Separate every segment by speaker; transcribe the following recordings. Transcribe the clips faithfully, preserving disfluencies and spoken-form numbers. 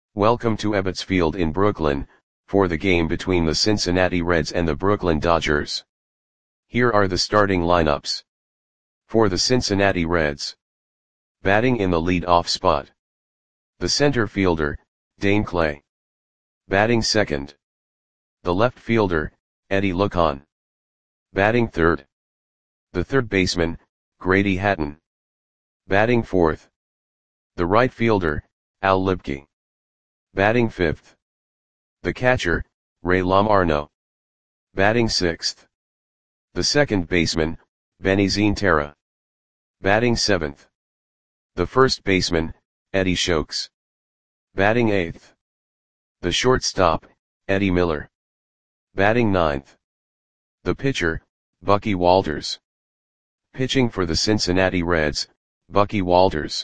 Speaker 1: Welcome to Ebbets Field in Brooklyn, for the game between the Cincinnati Reds and the Brooklyn Dodgers. Here are the starting lineups. For the Cincinnati Reds. Batting in the lead-off spot. The center fielder, Dane Clay. Batting second. The left fielder, Eddie Luchan. Batting third. The third baseman, Grady Hatton. Batting fourth. The right fielder, Al Lipke. Batting fifth. The catcher, Ray Lamarno. Batting sixth. The second baseman, Benny Zientara. Batting seventh. The first baseman, Eddie Shokes. Batting eighth. The shortstop, Eddie Miller. Batting ninth. The pitcher, Bucky Walters. Pitching for the Cincinnati Reds, Bucky Walters.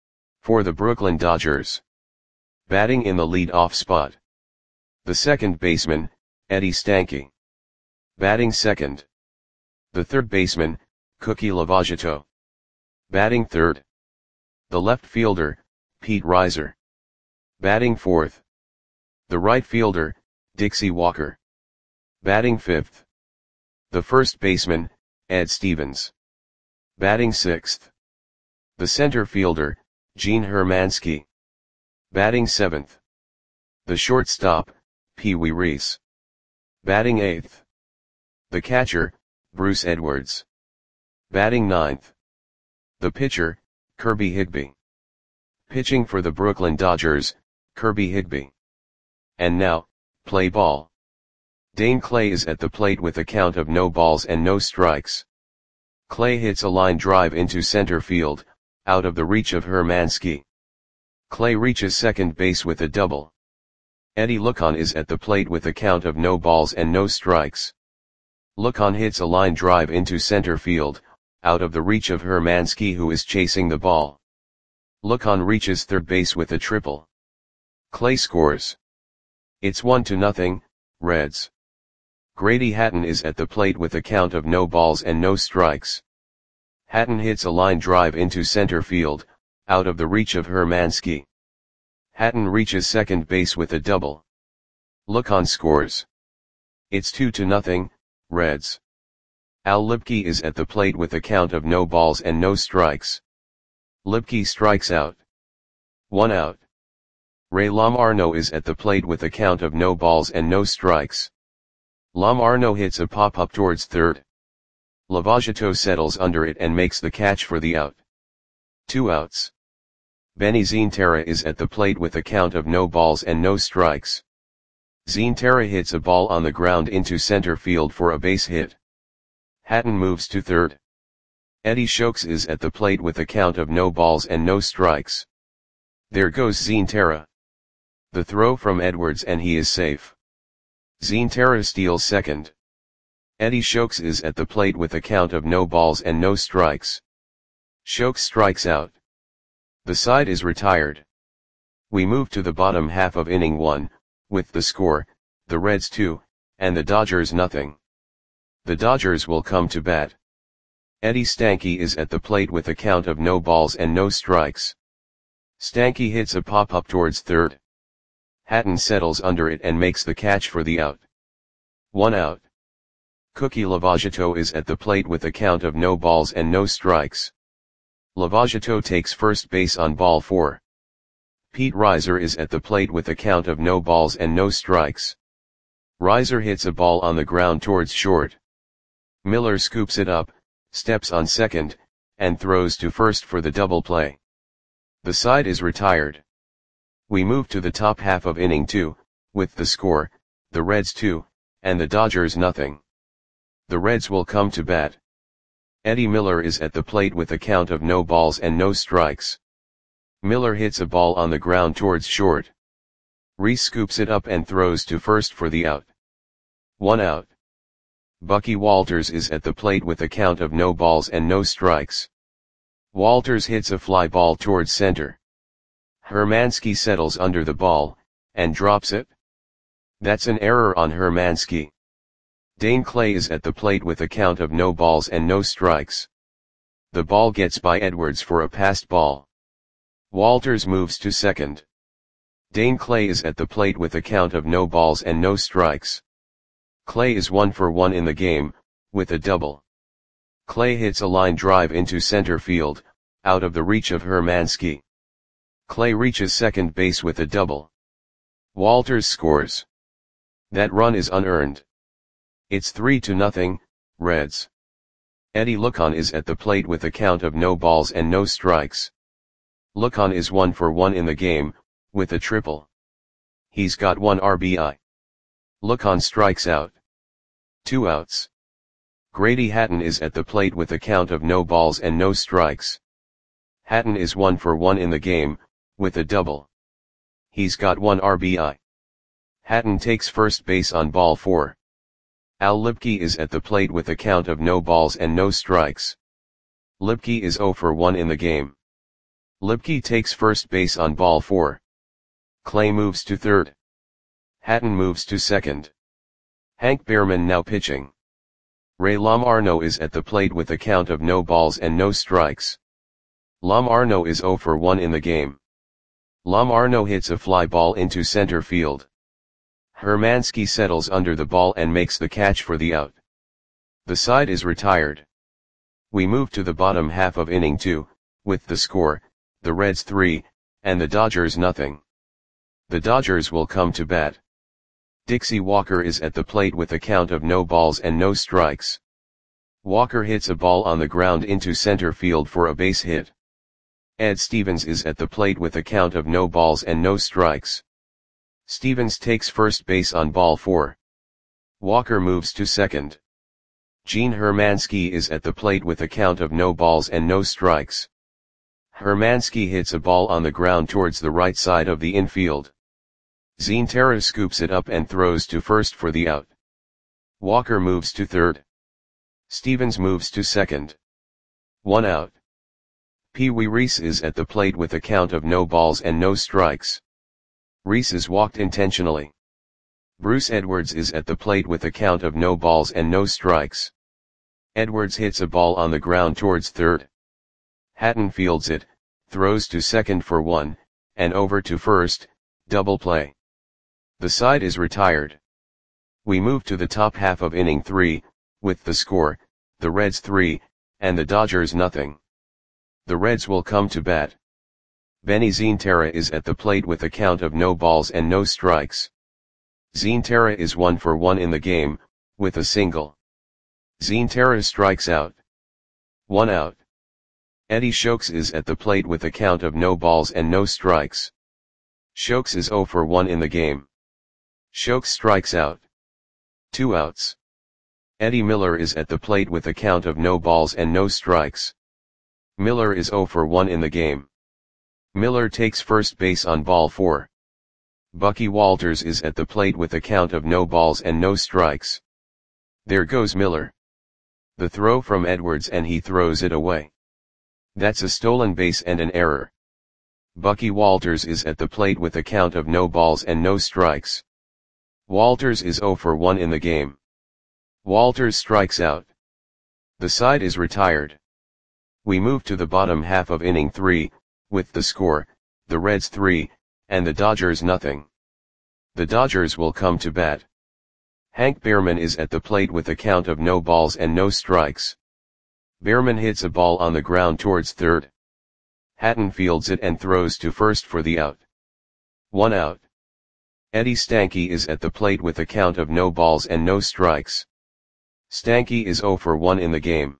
Speaker 1: For the Brooklyn Dodgers. Batting in the lead-off spot. The second baseman, Eddie Stanky. Batting second. The third baseman, Cookie Lavagetto. Batting third. The left fielder, Pete Reiser. Batting fourth. The right fielder, Dixie Walker. Batting fifth. The first baseman, Ed Stevens. Batting sixth. The center fielder, Gene Hermansky. Batting seventh. The shortstop, Pee Wee Reese. Batting eighth. The catcher, Bruce Edwards. Batting ninth. The pitcher, Kirby Higbee. Pitching for the Brooklyn Dodgers, Kirby Higbee. And now, play ball. Dane Clay is at the plate with a count of no balls and no strikes. Clay hits a line drive into center field, out of the reach of Hermansky. Clay reaches second base with a double. Eddie Luchan is at the plate with a count of no balls and no strikes. Luchan hits a line drive into center field, out of the reach of Hermansky, who is chasing the ball. Luchan reaches third base with a triple. Clay scores. It's one to nothing, Reds. Grady Hatton is at the plate with a count of no balls and no strikes. Hatton hits a line drive into center field, out of the reach of Hermansky. Hatton reaches second base with a double. Luchan scores. It's two to nothing, Reds. Al Lipke is at the plate with a count of no balls and no strikes. Lipke strikes out. One out. Ray Lamarno is at the plate with a count of no balls and no strikes. Lamarno hits a pop-up towards third. Lavagetto settles under it and makes the catch for the out. Two outs. Benny Zientara is at the plate with a count of no balls and no strikes. Zientara hits a ball on the ground into center field for a base hit. Hatton moves to third. Eddie Shokes is at the plate with a count of no balls and no strikes. There goes Zientara. The throw from Edwards and he is safe. Zientara steals second. Eddie Shokes is at the plate with a count of no balls and no strikes. Shokes strikes out. The side is retired. We move to the bottom half of inning one, with the score, the Reds two, and the Dodgers nothing. The Dodgers will come to bat. Eddie Stanky is at the plate with a count of no balls and no strikes. Stanky hits a pop-up towards third. Hatton settles under it and makes the catch for the out. One out. Cookie Lavagetto is at the plate with a count of no balls and no strikes. Lavagetto takes first base on ball four. Pete Reiser is at the plate with a count of no balls and no strikes. Reiser hits a ball on the ground towards short. Miller scoops it up, steps on second, and throws to first for the double play. The side is retired. We move to the top half of inning two, with the score, the Reds two, and the Dodgers nothing. The Reds will come to bat. Eddie Miller is at the plate with a count of no balls and no strikes. Miller hits a ball on the ground towards short. Reese scoops it up and throws to first for the out. One out. Bucky Walters is at the plate with a count of no balls and no strikes. Walters hits a fly ball towards center. Hermansky settles under the ball, and drops it. That's an error on Hermansky. Dane Clay is at the plate with a count of no balls and no strikes. The ball gets by Edwards for a passed ball. Walters moves to second. Dane Clay is at the plate with a count of no balls and no strikes. Clay is one for one in the game, with a double. Clay hits a line drive into center field, out of the reach of Hermansky. Clay reaches second base with a double. Walters scores. That run is unearned. It's three to nothing, Reds. Eddie Lucon is at the plate with a count of no balls and no strikes. Lucon is one for one in the game, with a triple. He's got one R B I. Lucon strikes out. Two outs. Grady Hatton is at the plate with a count of no balls and no strikes. Hatton is one for one in the game, with a double. He's got one R B I. Hatton takes first base on ball four. Al Lipke is at the plate with a count of no balls and no strikes. Lipke is zero for one in the game. Lipke takes first base on ball four. Clay moves to third. Hatton moves to second. Hank Behrman now pitching. Ray Lamarno is at the plate with a count of no balls and no strikes. Lamarno is zero for one in the game. Lamarno hits a fly ball into center field. Hermansky settles under the ball and makes the catch for the out. The side is retired. We move to the bottom half of inning two, with the score, the Reds three, and the Dodgers nothing. The Dodgers will come to bat. Dixie Walker is at the plate with a count of no balls and no strikes. Walker hits a ball on the ground into center field for a base hit. Ed Stevens is at the plate with a count of no balls and no strikes. Stevens takes first base on ball four. Walker moves to second. Gene Hermansky is at the plate with a count of no balls and no strikes. Hermansky hits a ball on the ground towards the right side of the infield. Zine Terra scoops it up and throws to first for the out. Walker moves to third. Stevens moves to second. One out. Pee Wee Reese is at the plate with a count of no balls and no strikes. Reese is walked intentionally. Bruce Edwards is at the plate with a count of no balls and no strikes. Edwards hits a ball on the ground towards third. Hatton fields it, throws to second for one, and over to first, double play. The side is retired. We move to the top half of inning three, with the score, the Reds three, and the Dodgers nothing. The Reds will come to bat. Benny Zinterra is at the plate with a count of no balls and no strikes. Zinterra is one for one in the game, with a single. Zinterra strikes out. One out. Eddie Shokes is at the plate with a count of no balls and no strikes. Shokes is zero for one in the game. Shokes strikes out. Two outs. Eddie Miller is at the plate with a count of no balls and no strikes. Miller is zero for one in the game. Miller takes first base on ball four. Bucky Walters is at the plate with a count of no balls and no strikes. There goes Miller. The throw from Edwards and he throws it away. That's a stolen base and an error. Bucky Walters is at the plate with a count of no balls and no strikes. Walters is zero for one in the game. Walters strikes out. The side is retired. We move to the bottom half of inning three, with the score, the Reds three, and the Dodgers nothing. The Dodgers will come to bat. Hank Behrman is at the plate with a count of no balls and no strikes. Behrman hits a ball on the ground towards third. Hatton fields it and throws to first for the out. One out. Eddie Stanky is at the plate with a count of no balls and no strikes. Stanky is zero for one in the game.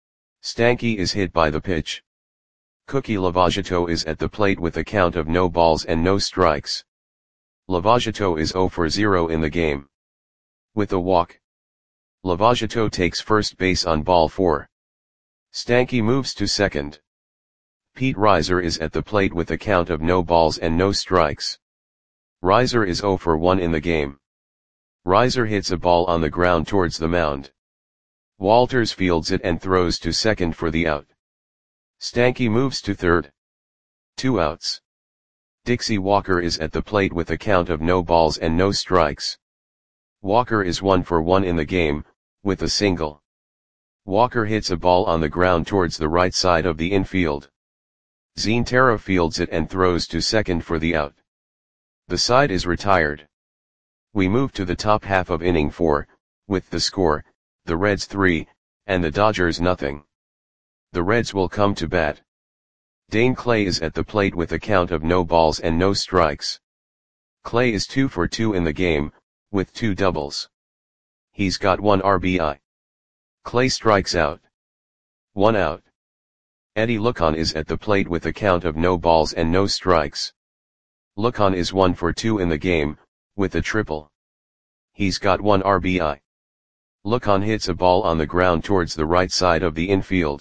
Speaker 1: Stanky is hit by the pitch. Cookie Lavageto is at the plate with a count of no balls and no strikes. Lavageto is zero for zero in the game. With a walk. Lavageto takes first base on ball four. Stanky moves to second. Pete Reiser is at the plate with a count of no balls and no strikes. Reiser is zero for one in the game. Reiser hits a ball on the ground towards the mound. Walters fields it and throws to second for the out. Stanky moves to third. Two outs. Dixie Walker is at the plate with a count of no balls and no strikes. Walker is one for one in the game, with a single. Walker hits a ball on the ground towards the right side of the infield. Zinterra fields it and throws to second for the out. The side is retired. We move to the top half of inning four, with the score, the Reds three, and the Dodgers nothing. The Reds will come to bat. Dane Clay is at the plate with a count of no balls and no strikes. Clay is two for two in the game, with two doubles. He's got one R B I. Clay strikes out. One out. Eddie Lucon is at the plate with a count of no balls and no strikes. Lucon is one for two in the game, with a triple. He's got one R B I. Lucon hits a ball on the ground towards the right side of the infield.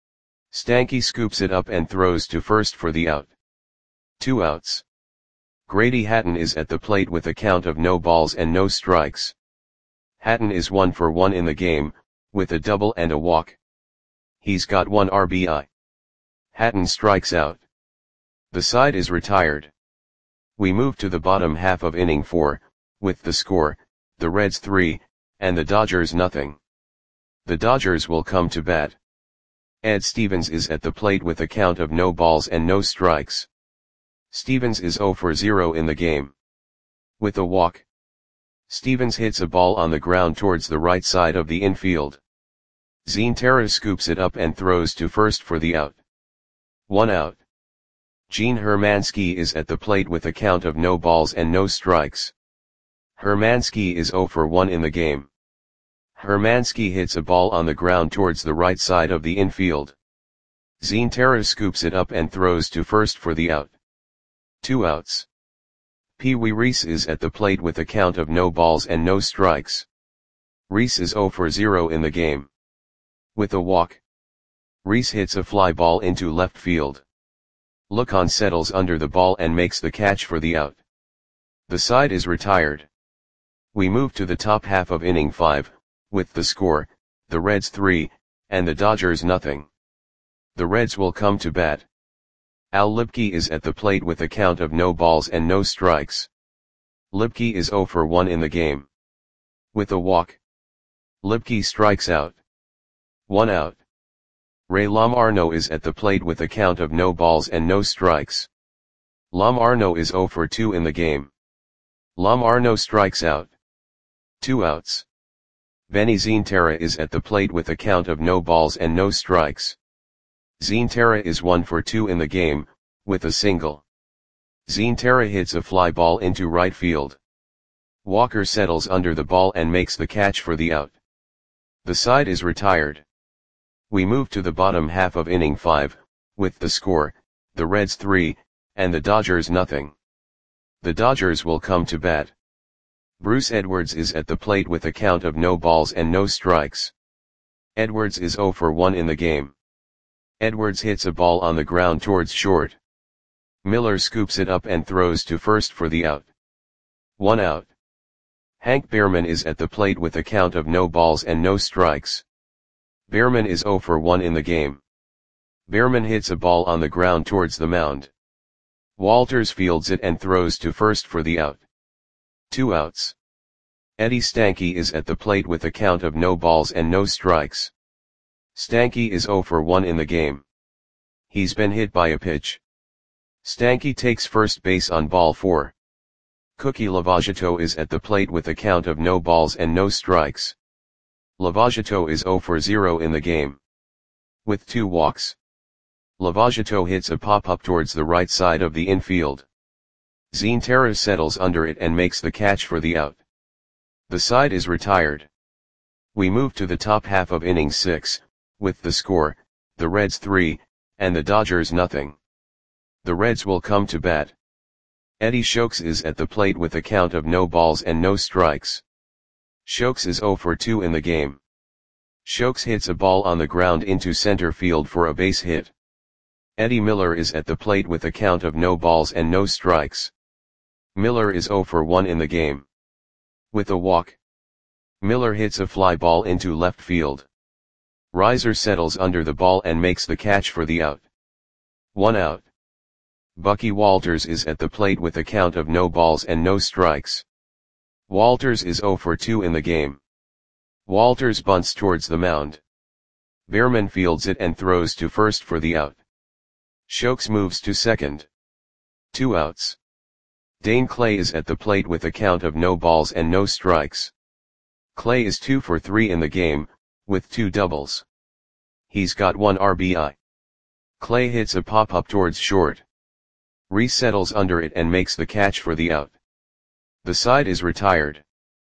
Speaker 1: Stanky scoops it up and throws to first for the out. Two outs. Grady Hatton is at the plate with a count of no balls and no strikes. Hatton is one for one in the game, with a double and a walk. He's got one R B I. Hatton strikes out. The side is retired. We move to the bottom half of inning four, with the score, the Reds three, and the Dodgers nothing. The Dodgers will come to bat. Ed Stevens is at the plate with a count of no balls and no strikes. Stevens is zero for zero in the game. With a walk. Stevens hits a ball on the ground towards the right side of the infield. Zine Terra scoops it up and throws to first for the out. One out. Gene Hermansky is at the plate with a count of no balls and no strikes. Hermansky is zero for one in the game. Hermansky hits a ball on the ground towards the right side of the infield. Zine Terra scoops it up and throws to first for the out. Two outs. Pee Wee Reese is at the plate with a count of no balls and no strikes. Reese is zero for zero in the game. With a walk. Reese hits a fly ball into left field. Lucon settles under the ball and makes the catch for the out. The side is retired. We move to the top half of inning five, with the score, the Reds three, and the Dodgers nothing. The Reds will come to bat. Al Lipke is at the plate with a count of no balls and no strikes. Lipke is zero for one in the game. With a walk. Lipke strikes out. One out. Ray Lamarno is at the plate with a count of no balls and no strikes. Lamarno is zero for two in the game. Lamarno strikes out. Two outs. Benny Zine is at the plate with a count of no balls and no strikes. Zine is one for two in the game, with a single. Zine hits a fly ball into right field. Walker settles under the ball and makes the catch for the out. The side is retired. We move to the bottom half of inning five, with the score, the Reds three, and the Dodgers nothing. The Dodgers will come to bat. Bruce Edwards is at the plate with a count of no balls and no strikes. Edwards is zero for one in the game. Edwards hits a ball on the ground towards short. Miller scoops it up and throws to first for the out. One out. Hank Behrman is at the plate with a count of no balls and no strikes. Behrman is zero for one in the game. Behrman hits a ball on the ground towards the mound. Walters fields it and throws to first for the out. Two outs. Eddie Stanky is at the plate with a count of no balls and no strikes. Stanky is zero for one in the game. He's been hit by a pitch. Stanky takes first base on ball four. Cookie Lavagetto is at the plate with a count of no balls and no strikes. Lavagetto is zero for zero in the game. With two walks. Lavagetto hits a pop-up towards the right side of the infield. Zine settles under it and makes the catch for the out. The side is retired. We move to the top half of inning six, with the score, the Reds three, and the Dodgers nothing. The Reds will come to bat. Eddie Shokes is at the plate with a count of no balls and no strikes. Shokes is zero for two in the game. Shokes hits a ball on the ground into center field for a base hit. Eddie Miller is at the plate with a count of no balls and no strikes. Miller is zero for one in the game. With a walk. Miller hits a fly ball into left field. Reiser settles under the ball and makes the catch for the out. One out. Bucky Walters is at the plate with a count of no balls and no strikes. Walters is zero for two in the game. Walters bunts towards the mound. Behrman fields it and throws to first for the out. Shokes moves to second. Two outs. Dane Clay is at the plate with a count of no balls and no strikes. Clay is two for three in the game, with two doubles. He's got one R B I. Clay hits a pop-up towards short. Rhys settles under it and makes the catch for the out. The side is retired.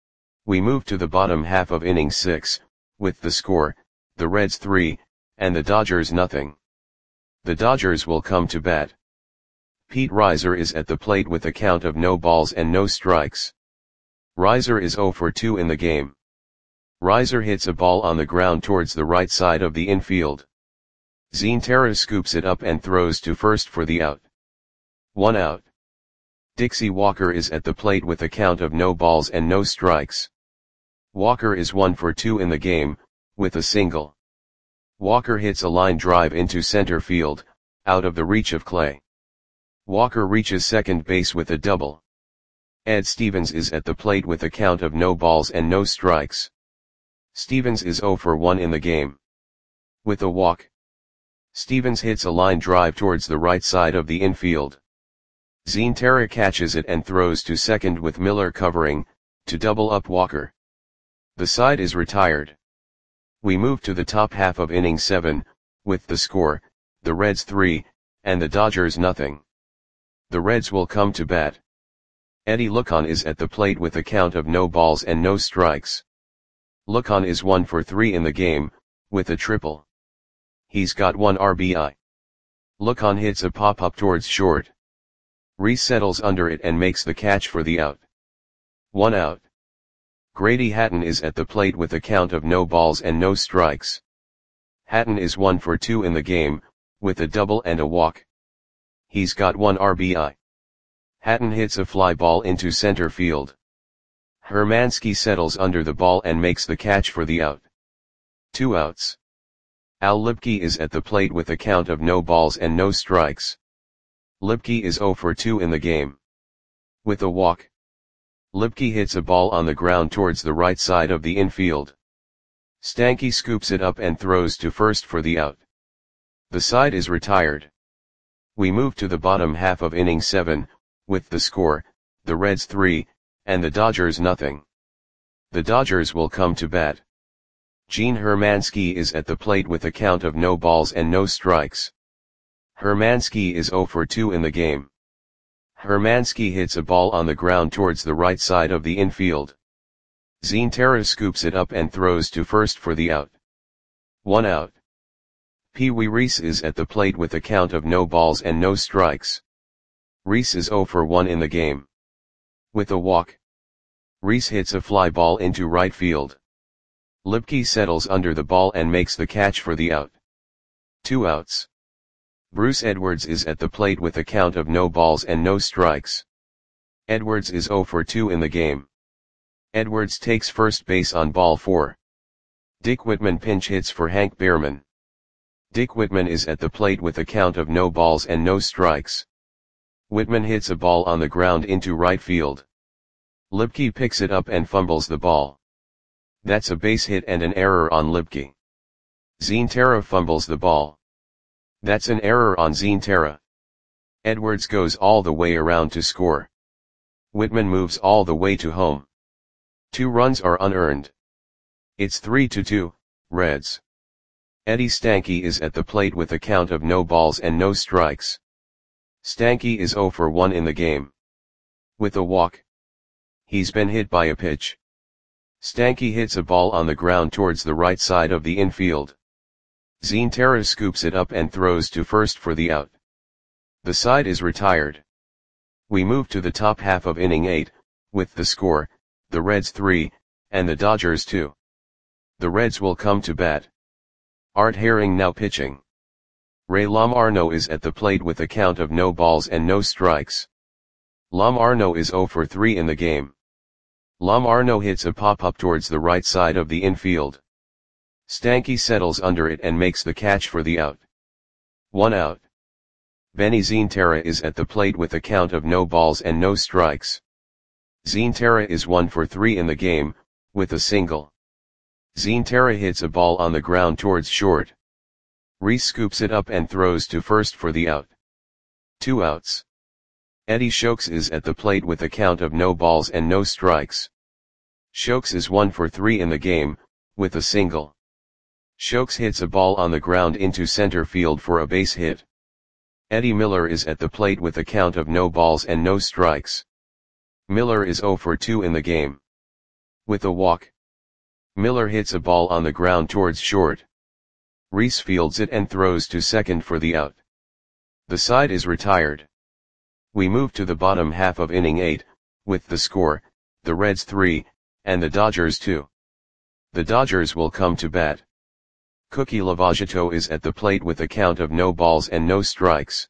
Speaker 1: We move to the bottom half of inning six, with the score, the Reds three, and the Dodgers nothing. The Dodgers will come to bat. Pete Reiser is at the plate with a count of no balls and no strikes. Reiser is zero for two in the game. Reiser hits a ball on the ground towards the right side of the infield. Zine Terra scoops it up and throws to first for the out. One out. Dixie Walker is at the plate with a count of no balls and no strikes. Walker is one for two in the game, with a single. Walker hits a line drive into center field, out of the reach of Clay. Walker reaches second base with a double. Ed Stevens is at the plate with a count of no balls and no strikes. Stevens is zero for one in the game. With a walk. Stevens hits a line drive towards the right side of the infield. Zine Terra catches it and throws to second with Miller covering, to double up Walker. The side is retired. We move to the top half of inning seven, with the score, the Reds three, and the Dodgers nothing. The Reds will come to bat. Eddie Lucon is at the plate with a count of no balls and no strikes. Lucon is one for three in the game, with a triple. He's got one R B I. Lucon hits a pop-up towards short. Rhys settles under it and makes the catch for the out. One out. Grady Hatton is at the plate with a count of no balls and no strikes. Hatton is one for two in the game, with a double and a walk. He's got one R B I. Hatton hits a fly ball into center field. Hermansky settles under the ball and makes the catch for the out. Two outs. Al Lipke is at the plate with a count of no balls and no strikes. Lipke is zero for two in the game. With a walk. Lipke hits a ball on the ground towards the right side of the infield. Stanky scoops it up and throws to first for the out. The side is retired. We move to the bottom half of inning seven, with the score, the Reds three, and the Dodgers nothing. The Dodgers will come to bat. Gene Hermansky is at the plate with a count of no balls and no strikes. Hermansky is zero for two in the game. Hermansky hits a ball on the ground towards the right side of the infield. Zine Terra scoops it up and throws to first for the out. One out. Pee Wee Reese is at the plate with a count of no balls and no strikes. Reese is zero for one in the game. With a walk. Reese hits a fly ball into right field. Lipke settles under the ball and makes the catch for the out. Two outs. Bruce Edwards is at the plate with a count of no balls and no strikes. Edwards is zero for two in the game. Edwards takes first base on ball four. Dick Whitman pinch hits for Hank Behrman. Dick Whitman is at the plate with a count of no balls and no strikes. Whitman hits a ball on the ground into right field. Lipke picks it up and fumbles the ball. That's a base hit and an error on Lipke. Zine Terra fumbles the ball. That's an error on Zine Terra. Edwards goes all the way around to score. Whitman moves all the way to home. Two runs are unearned. It's three to two, Reds. Eddie Stanky is at the plate with a count of no balls and no strikes. Stanky is zero for one in the game. With a walk. He's been hit by a pitch. Stanky hits a ball on the ground towards the right side of the infield. Zine Terra scoops it up and throws to first for the out. The side is retired. We move to the top half of inning eight, with the score, the Reds three, and the Dodgers two. The Reds will come to bat. Art Herring now pitching. Ray Lamarno is at the plate with a count of no balls and no strikes. Lamarno is zero for three in the game. Lamarno hits a pop-up towards the right side of the infield. Stanky settles under it and makes the catch for the out. One out. Benny Zine Terra is at the plate with a count of no balls and no strikes. Zine Terra is one for three in the game, with a single. Zine Terra hits a ball on the ground towards short. Reese scoops it up and throws to first for the out. Two outs. Eddie Shokes is at the plate with a count of no balls and no strikes. Shokes is one for three in the game, with a single. Shokes hits a ball on the ground into center field for a base hit. Eddie Miller is at the plate with a count of no balls and no strikes. Miller is zero for two in the game. With a walk. Miller hits a ball on the ground towards short. Reese fields it and throws to second for the out. The side is retired. We move to the bottom half of inning eight, with the score, the Reds three, and the Dodgers two. The Dodgers will come to bat. Cookie Lavagetto is at the plate with a count of no balls and no strikes.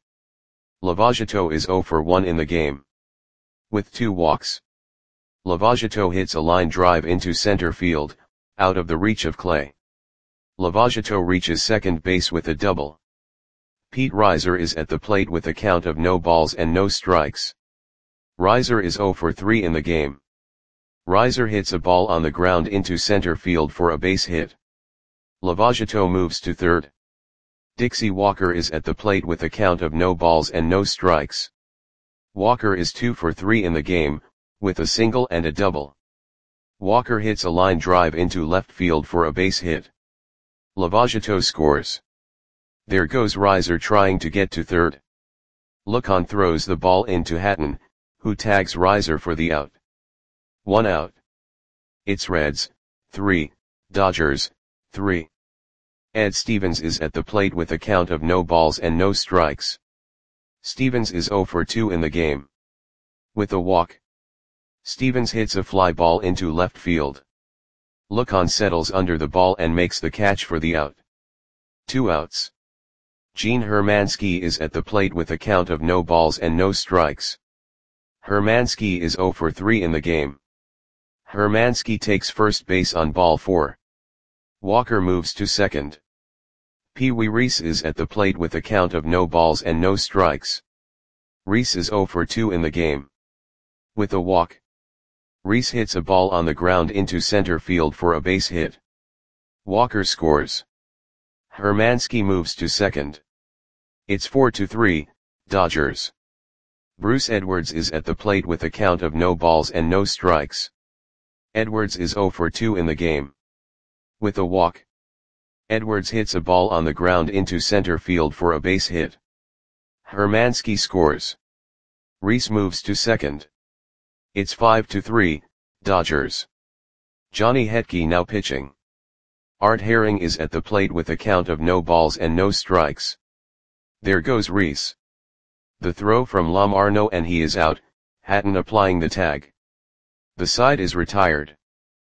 Speaker 1: Lavagetto is zero for one in the game. With two walks. Lavagetto hits a line drive into center field, out of the reach of Clay. Lavagetto reaches second base with a double. Pete Reiser is at the plate with a count of no balls and no strikes. Reiser is zero for three in the game. Reiser hits a ball on the ground into center field for a base hit. Lavagetto moves to third. Dixie Walker is at the plate with a count of no balls and no strikes. Walker is two for three in the game, with a single and a double. Walker hits a line drive into left field for a base hit. Lavagetto scores. There goes Reiser trying to get to third. Lucon throws the ball into Hatton, who tags Reiser for the out. One out. It's Reds, three, Dodgers, three. Ed Stevens is at the plate with a count of no balls and no strikes. Stevens is zero for two in the game. With a walk. Stevens hits a fly ball into left field. Lucon settles under the ball and makes the catch for the out. Two outs. Gene Hermansky is at the plate with a count of no balls and no strikes. Hermansky is zero for three in the game. Hermansky takes first base on ball four. Walker moves to second. Pee Wee Reese is at the plate with a count of no balls and no strikes. Reese is zero for two in the game. With a walk. Reese hits a ball on the ground into center field for a base hit. Walker scores. Hermansky moves to second. It's four to three, Dodgers. Bruce Edwards is at the plate with a count of no balls and no strikes. Edwards is zero for two in the game. With a walk. Edwards hits a ball on the ground into center field for a base hit. Hermansky scores. Reese moves to second. It's five to three, Dodgers. Johnny Hetke now pitching. Art Herring is at the plate with a count of no balls and no strikes. There goes Reese. The throw from Lamarno and he is out, Hatton applying the tag. The side is retired.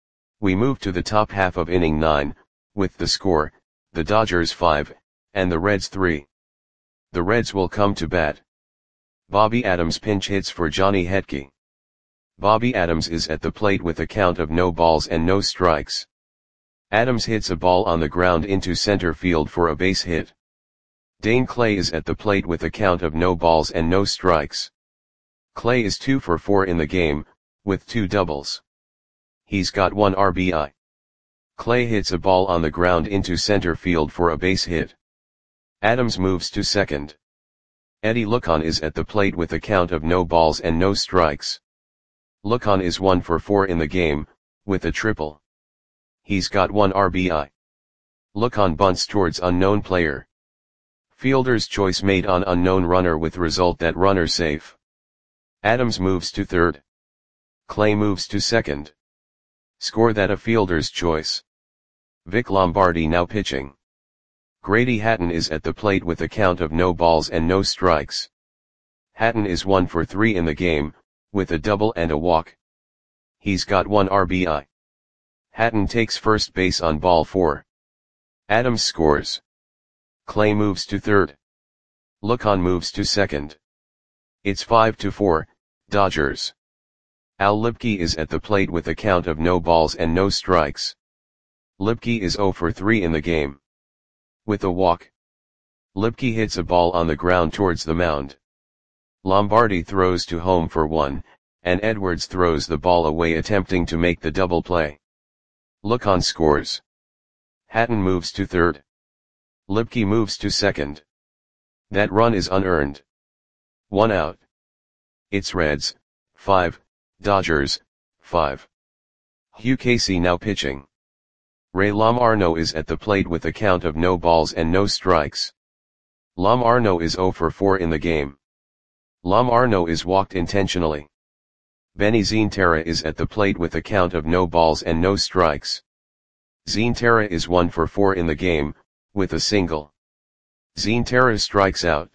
Speaker 1: We move to the top half of inning nine, with the score, the Dodgers five, and the Reds three. The Reds will come to bat. Bobby Adams pinch hits for Johnny Hetke. Bobby Adams is at the plate with a count of no balls and no strikes. Adams hits a ball on the ground into center field for a base hit. Dane Clay is at the plate with a count of no balls and no strikes. Clay is two for four in the game, with two doubles. He's got one R B I. Clay hits a ball on the ground into center field for a base hit. Adams moves to second. Eddie Lucon is at the plate with a count of no balls and no strikes. Lucon is one for four in the game, with a triple. He's got one R B I. Lucon bunts towards unknown player. Fielder's choice made on unknown runner with result that runner safe. Adams moves to third. Clay moves to second. Score that a fielder's choice. Vic Lombardi now pitching. Grady Hatton is at the plate with a count of no balls and no strikes. Hatton is one for three in the game, with a double and a walk. He's got one R B I. Hatton takes first base on ball four. Adams scores. Clay moves to third. Lucon moves to second. It's five to four, Dodgers. Al Lipke is at the plate with a count of no balls and no strikes. Lipke is zero for three in the game. With a walk. Lipke hits a ball on the ground towards the mound. Lombardi throws to home for one, and Edwards throws the ball away attempting to make the double play. Lucon scores. Hatton moves to third. Lipke moves to second. That run is unearned. One out. It's Reds, five, Dodgers, five. Hugh Casey now pitching. Ray Lamarno is at the plate with a count of no balls and no strikes. Lamarno is zero for four in the game. Lamarno is walked intentionally. Benny Xinterra is at the plate with a count of no balls and no strikes. Xinterra is one for four in the game, with a single. Xinterra strikes out.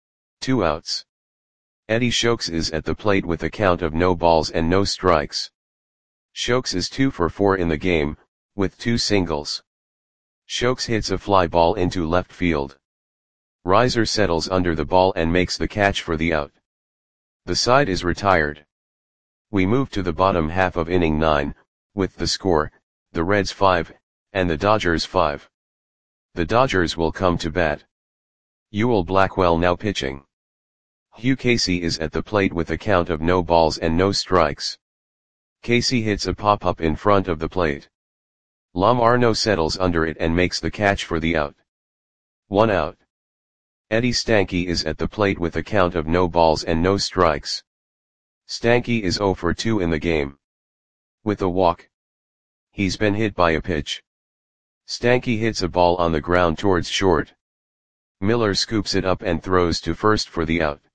Speaker 1: Two outs. Eddie Shokes is at the plate with a count of no balls and no strikes. Shokes is two for four in the game, with two singles. Shokes hits a fly ball into left field. Riser settles under the ball and makes the catch for the out. The side is retired. We move to the bottom half of inning nine, with the score, the Reds five, and the Dodgers five. The Dodgers will come to bat. Ewell Blackwell now pitching. Hugh Casey is at the plate with a count of no balls and no strikes. Casey hits a pop-up in front of the plate. Lamarno settles under it and makes the catch for the out. One out. Eddie Stanky is at the plate with a count of no balls and no strikes. Stanky is zero for two in the game. With a walk. He's been hit by a pitch. Stanky hits a ball on the ground towards short. Miller scoops it up and throws to first for the out.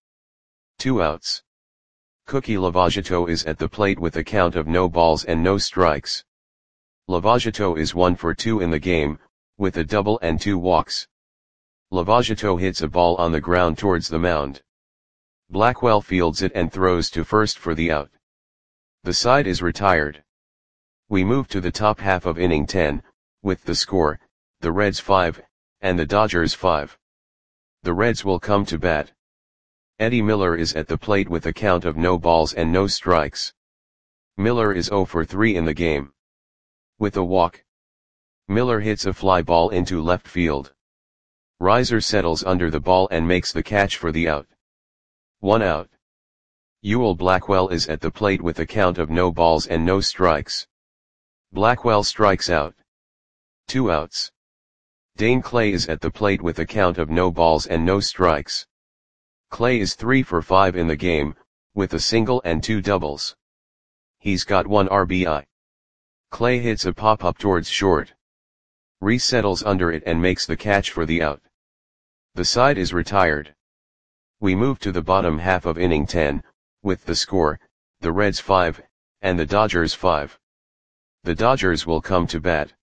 Speaker 1: Two outs. Cookie Lavagetto is at the plate with a count of no balls and no strikes. Lavagetto is one for two in the game, with a double and two walks. Lavagetto hits a ball on the ground towards the mound. Blackwell fields it and throws to first for the out. The side is retired. We move to the top half of inning ten, with the score, the Reds five, and the Dodgers five. The Reds will come to bat. Eddie Miller is at the plate with a count of no balls and no strikes. Miller is zero for three in the game. With a walk. Miller hits a fly ball into left field. Riser settles under the ball and makes the catch for the out. One out. Ewell Blackwell is at the plate with a count of no balls and no strikes. Blackwell strikes out. Two outs. Dane Clay is at the plate with a count of no balls and no strikes. Clay is three for five in the game, with a single and two doubles. He's got one R B I. Clay hits a pop-up towards short. Reese settles under it and makes the catch for the out. The side is retired. We move to the bottom half of inning ten, with the score, the Reds five, and the Dodgers five. The Dodgers will come to bat.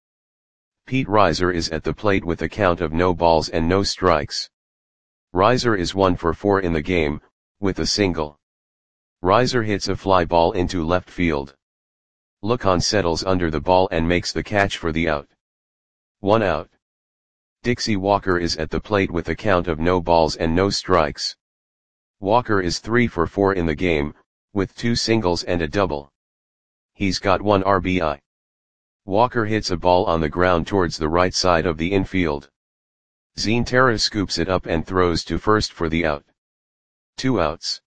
Speaker 1: Pete Riser is at the plate with a count of no balls and no strikes. Riser is one for four in the game, with a single. Riser hits a fly ball into left field. Lucon settles under the ball and makes the catch for the out. One out. Dixie Walker is at the plate with a count of no balls and no strikes. Walker is three for four in the game, with two singles and a double. He's got one R B I. Walker hits a ball on the ground towards the right side of the infield. Xinterra scoops it up and throws to first for the out. Two outs.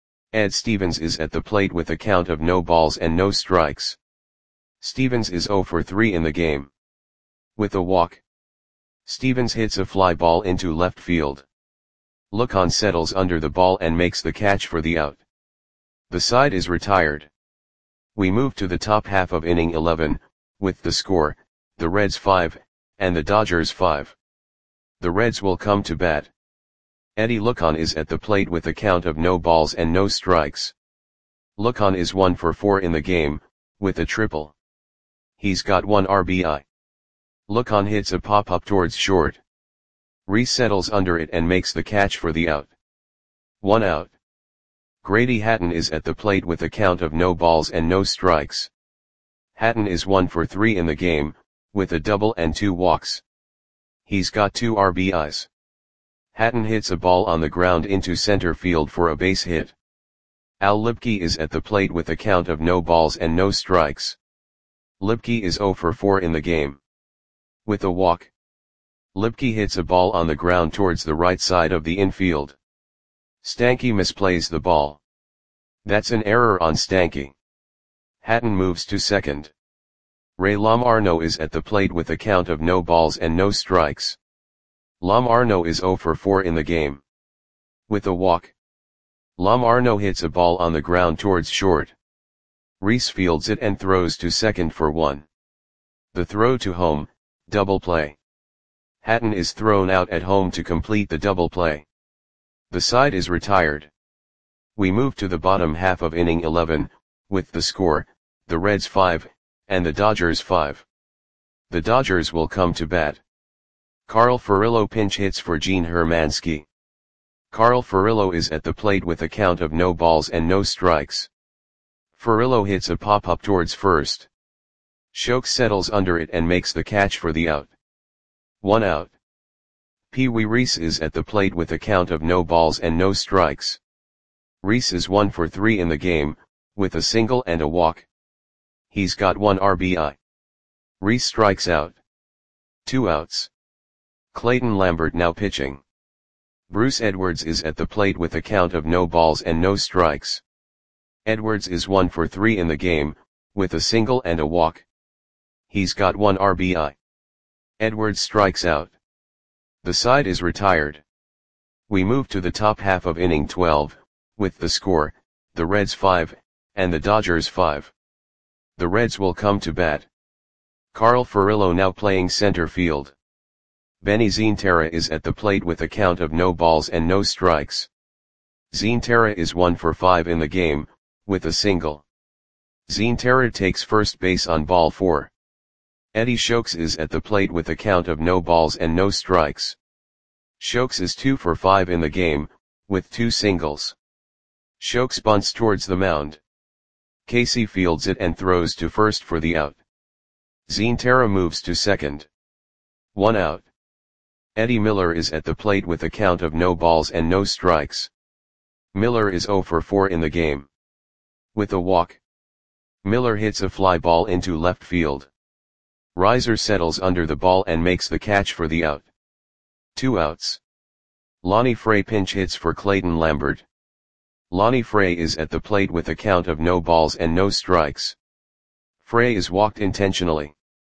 Speaker 1: Ed Stevens is at the plate with a count of no balls and no strikes. Stevens is zero for three in the game. With a walk. Stevens hits a fly ball into left field. Lucon settles under the ball and makes the catch for the out. The side is retired. We move to the top half of inning eleven, with the score, the Reds five, and the Dodgers five. The Reds will come to bat. Eddie Lucon is at the plate with a count of no balls and no strikes. Lucon is one for four in the game, with a triple. He's got one R B I. Lucon hits a pop-up towards short. Reese settles under it and makes the catch for the out. One out. Grady Hatton is at the plate with a count of no balls and no strikes. Hatton is one for three in the game, with a double and two walks. He's got two R B Is. Hatton hits a ball on the ground into center field for a base hit. Al Lipke is at the plate with a count of no balls and no strikes. Lipke is zero for four in the game. With a walk. Lipke hits a ball on the ground towards the right side of the infield. Stanky misplays the ball. That's an error on Stanky. Hatton moves to second. Ray Lamarno is at the plate with a count of no balls and no strikes. Lamarno is zero for four in the game. With a walk. Lamarno hits a ball on the ground towards short. Reese fields it and throws to second for one. The throw to home, double play. Hatton is thrown out at home to complete the double play. The side is retired. We move to the bottom half of inning eleven, with the score, the Reds five, and the Dodgers five. The Dodgers will come to bat. Carl Furillo pinch hits for Gene Hermansky. Carl Furillo is at the plate with a count of no balls and no strikes. Furillo hits a pop-up towards first. Shokes settles under it and makes the catch for the out. One out. Pee Wee Reese is at the plate with a count of no balls and no strikes. Reese is one for three in the game, with a single and a walk. He's got one R B I. Reese strikes out. Two outs. Clayton Lambert now pitching. Bruce Edwards is at the plate with a count of no balls and no strikes. Edwards is one for three in the game, with a single and a walk. He's got one R B I. Edwards strikes out. The side is retired. We move to the top half of inning twelve, with the score, the Reds five, and the Dodgers five. The Reds will come to bat. Carl Furillo now playing center field. Benny Zienterra is at the plate with a count of no balls and no strikes. Zienterra is one for five in the game, with a single. Zienterra takes first base on ball four. Eddie Shokes is at the plate with a count of no balls and no strikes. Shokes is two for five in the game, with two singles. Shokes bunts towards the mound. Casey fields it and throws to first for the out. Zienterra moves to second. One out. Eddie Miller is at the plate with a count of no balls and no strikes. Miller is zero for four in the game. With a walk. Miller hits a fly ball into left field. Reiser settles under the ball and makes the catch for the out. Two outs. Lonnie Frey pinch hits for Clayton Lambert. Lonnie Frey is at the plate with a count of no balls and no strikes. Frey is walked intentionally.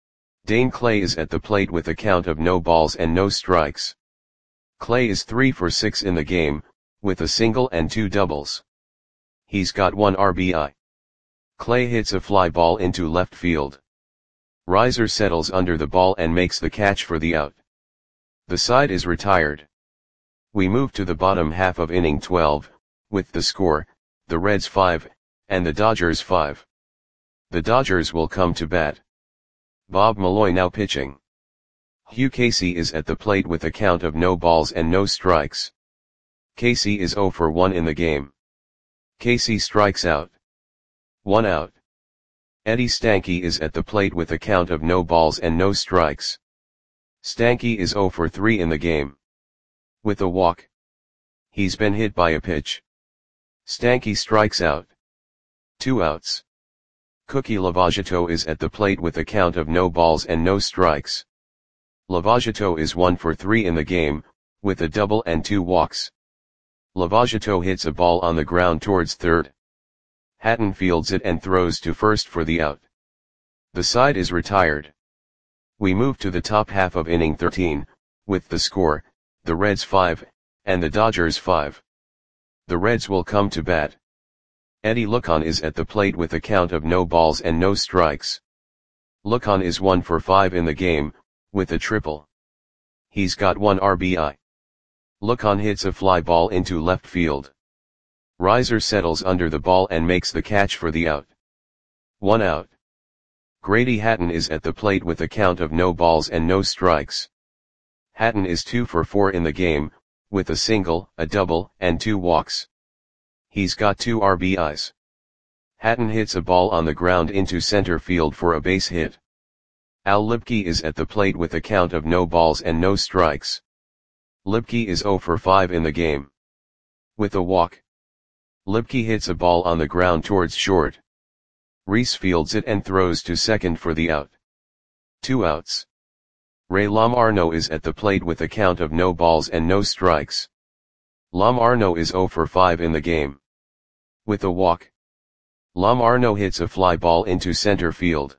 Speaker 1: Dane Clay is at the plate with a count of no balls and no strikes. Clay is three for six in the game, with a single and two doubles. He's got one R B I. Clay hits a fly ball into left field. Reiser settles under the ball and makes the catch for the out. The side is retired. We move to the bottom half of inning twelve, with the score, the Reds five, and the Dodgers five. The Dodgers will come to bat. Bob Malloy now pitching. Hugh Casey is at the plate with a count of no balls and no strikes. Casey is zero for one in the game. Casey strikes out. One out. Eddie Stanky is at the plate with a count of no balls and no strikes. Stanky is zero for three in the game. With a walk. He's been hit by a pitch. Stanky strikes out. Two outs. Cookie Lavagetto is at the plate with a count of no balls and no strikes. Lavagetto is one for three in the game, with a double and two walks. Lavagetto hits a ball on the ground towards third. Hatton fields it and throws to first for the out. The side is retired. We move to the top half of inning thirteen, with the score, the Reds five, and the Dodgers five. The Reds will come to bat. Eddie Lucon is at the plate with a count of no balls and no strikes. Lucon is one for five in the game, with a triple. He's got one R B I. Lucon hits a fly ball into left field. Reiser settles under the ball and makes the catch for the out. One out. Grady Hatton is at the plate with a count of no balls and no strikes. Hatton is two for four in the game, with a single, a double, and two walks. He's got two R B Is. Hatton hits a ball on the ground into center field for a base hit. Al Lipke is at the plate with a count of no balls and no strikes. Lipke is zero for five in the game. With a walk. Lipke hits a ball on the ground towards short. Reese fields it and throws to second for the out. Two outs. Ray Lamarno is at the plate with a count of no balls and no strikes. Lamarno is zero for five in the game. With a walk. Lamarno hits a fly ball into center field.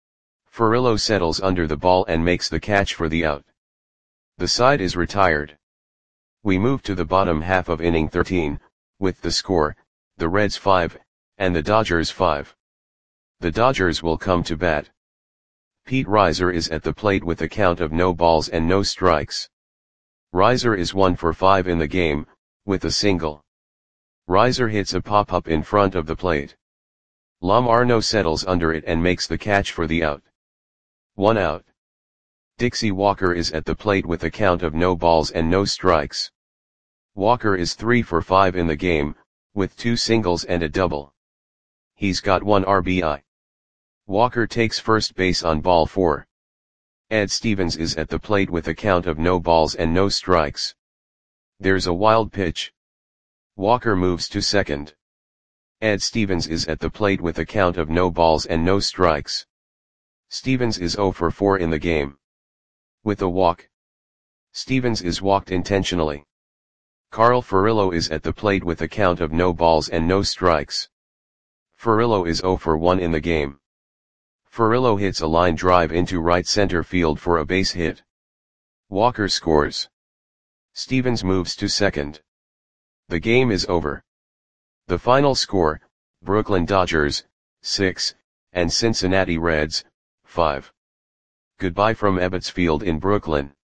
Speaker 1: Furillo settles under the ball and makes the catch for the out. The side is retired. We move to the bottom half of inning thirteen, with the score, the Reds five, and the Dodgers five. The Dodgers will come to bat. Pete Reiser is at the plate with a count of no balls and no strikes. Reiser is one for five in the game, with a single. Reiser hits a pop-up in front of the plate. Lamarno settles under it and makes the catch for the out. One out. Dixie Walker is at the plate with a count of no balls and no strikes. Walker is three for five in the game, with two singles and a double. He's got one R B I. Walker takes first base on ball four. Ed Stevens is at the plate with a count of no balls and no strikes. There's a wild pitch. Walker moves to second. Ed Stevens is at the plate with a count of no balls and no strikes. Stevens is zero for four in the game. With a walk. Stevens is walked intentionally. Carl Furillo is at the plate with a count of no balls and no strikes. Furillo is zero for one in the game. Furillo hits a line drive into right center field for a base hit. Walker scores. Stevens moves to second. The game is over. The final score, Brooklyn Dodgers, six, and Cincinnati Reds, five. Goodbye from Ebbets Field in Brooklyn.